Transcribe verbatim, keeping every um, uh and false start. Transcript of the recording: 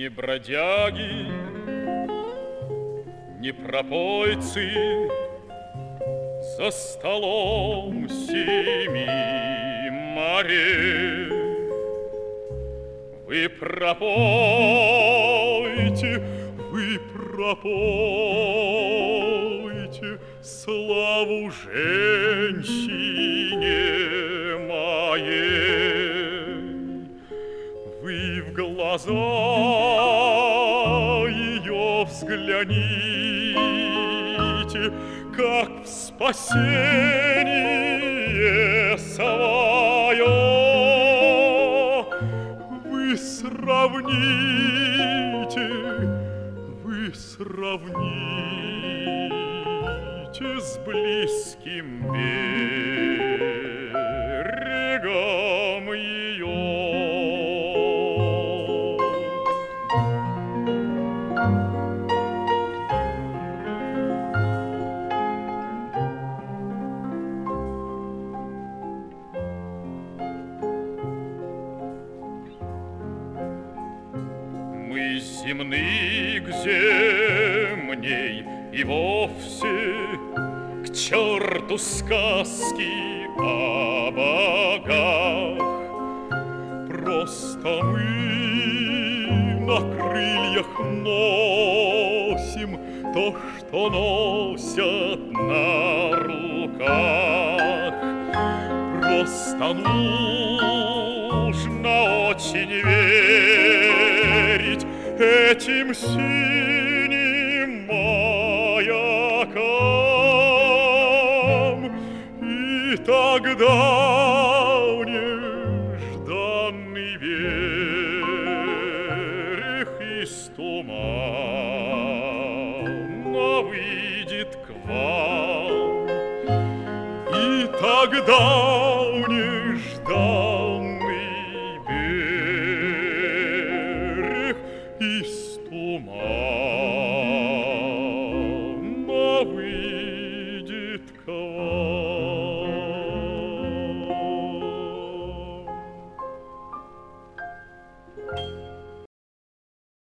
Ни бродяги, ни пропойцы за столом семи морей. Вы пропойте, вы пропойте славу женщине моей. Вы в глаза ее взгляните, как в спасение свое. Вы сравните, вы сравните с близким берегом ее. Мы земны к земней и вовсе к черту сказки о богах. Просто мы на крыльях носим то, что носят на руках. Просто нужно очень верить этим синим маякам, и тогда нежданный берег из тумана выйдет к вам, и тогда